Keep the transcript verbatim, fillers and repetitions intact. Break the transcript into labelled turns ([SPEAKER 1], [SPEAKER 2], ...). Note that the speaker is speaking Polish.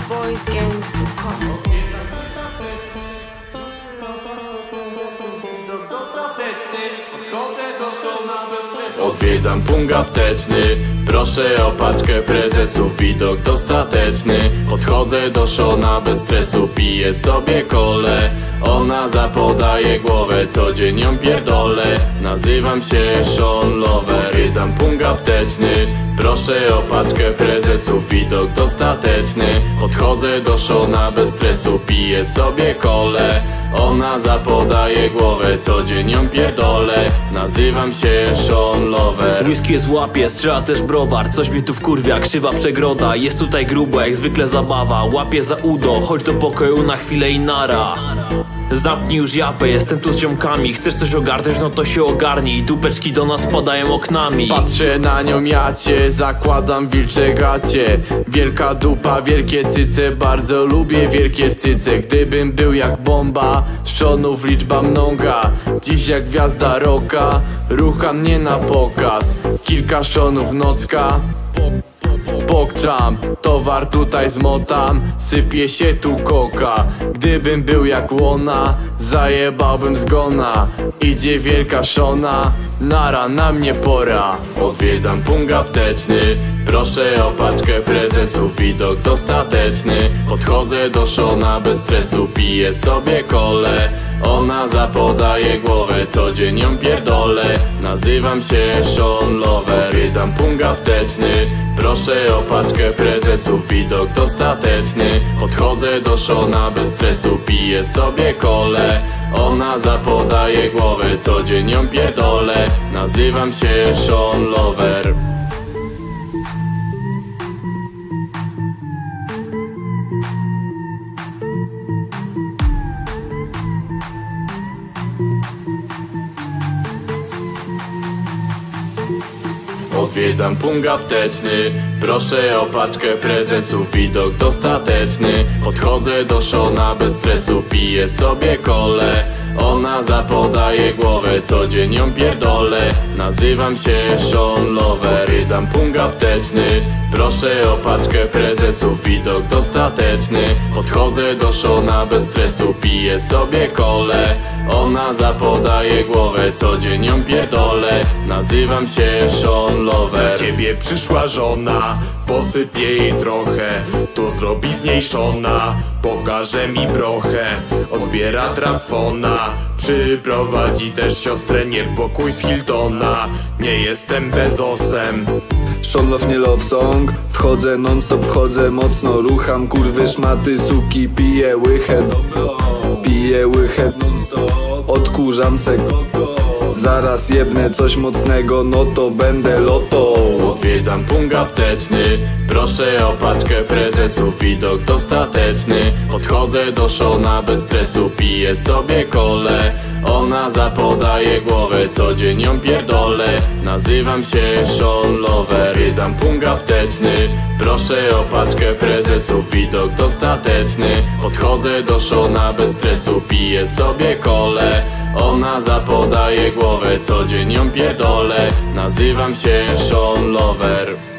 [SPEAKER 1] boys gang, so come.
[SPEAKER 2] Odwiedzam punkt apteczny, proszę o paczkę prezesów, widok dostateczny. Podchodzę do Szona bez stresu, piję sobie kolę. Ona zapodaje głowę, co dzień ją pierdolę. Nazywam się Sean Lover. Odwiedzam punkt apteczny, proszę o paczkę prezesów, widok dostateczny. Podchodzę do Szona bez stresu, piję sobie kolę. Ona zapodaje głowę, co dzień ją pierdolę. Nazywam się Sean Lover.
[SPEAKER 3] Whisky jest w łapie, strzela też browar. Coś mnie tu wkurwia, krzywa przegroda. Jest tutaj grubo, jak zwykle zabawa. Łapie za udo, chodź do pokoju na chwilę i nara. Zamknij już japę, jestem tu z ziomkami. Chcesz coś ogarnąć, no to się ogarnij. Dupeczki do nas padają oknami.
[SPEAKER 2] Patrzę na nią jacie, zakładam wilcze gacie. Wielka dupa, wielkie cyce, bardzo lubię wielkie cyce. Gdybym był jak bomba, Seanów liczba mnoga. Dziś jak gwiazda rocka, rucha mnie na pokaz. Kilka Seanów nocka, pokczam, towar tutaj zmotam, sypie się tu koka. Gdybym był jak łona, zajebałbym zgona. Idzie wielka Seana, nara, na mnie pora. Odwiedzam punkt apteczny, proszę o paczkę prezesów, widok dostateczny. Podchodzę do Seana bez stresu, piję sobie kolę. Ona zapodaje głowę, co dzień ją pierdolę. Nazywam się Sean Lover. Odwiedzam punkt apteczny, proszę o paczkę prezesów, widok dostateczny. Podchodzę do Seana bez stresu, piję sobie kolę. Ona zapodaje głowę, co dzień ją pierdolę. Nazywam się Sean Lover. Odwiedzam punkt apteczny, proszę o paczkę prezesów, widok dostateczny. Podchodzę do Seana bez stresu, piję sobie kolę. Ona zapodaje głowę, co dzień ją pierdolę. Nazywam się Sean Lover. Odwiedzam punkt apteczny, proszę o paczkę prezesów, widok dostateczny. Podchodzę do Seana bez stresu, piję sobie kolę. Ona zapodaje głowę, co dzień ją pierdolę. Nazywam się Sean Lover.
[SPEAKER 4] Do ciebie przyszła żona, posypie jej trochę. To zrobi z niej Seana, pokaże mi brochę. Odbiera trapfona, przyprowadzi też siostrę, niepokój z Hiltona. Nie jestem Bezosem.
[SPEAKER 5] Sean Love, nie love song. Wchodzę non stop, wchodzę mocno. Rucham kurwy, szmaty, suki. Piję łychę, piję łychę non stop. Odkurzam se koko. Zaraz jebnę coś mocnego, no to będę loto.
[SPEAKER 2] Odwiedzam punkt apteczny, proszę o paczkę prezesów, widok dostateczny. Podchodzę do Seana bez stresu, piję sobie kolę. Ona zapodaje głowę, co dzień ją pierdolę. Nazywam się Sean Lover. Odwiedzam punkt apteczny, proszę o paczkę prezesów, widok dostateczny. Podchodzę do Seana bez stresu, piję sobie kolę. Ona zapodaje głowę, co dzień ją pierdolę. Nazywam się Sean Lover.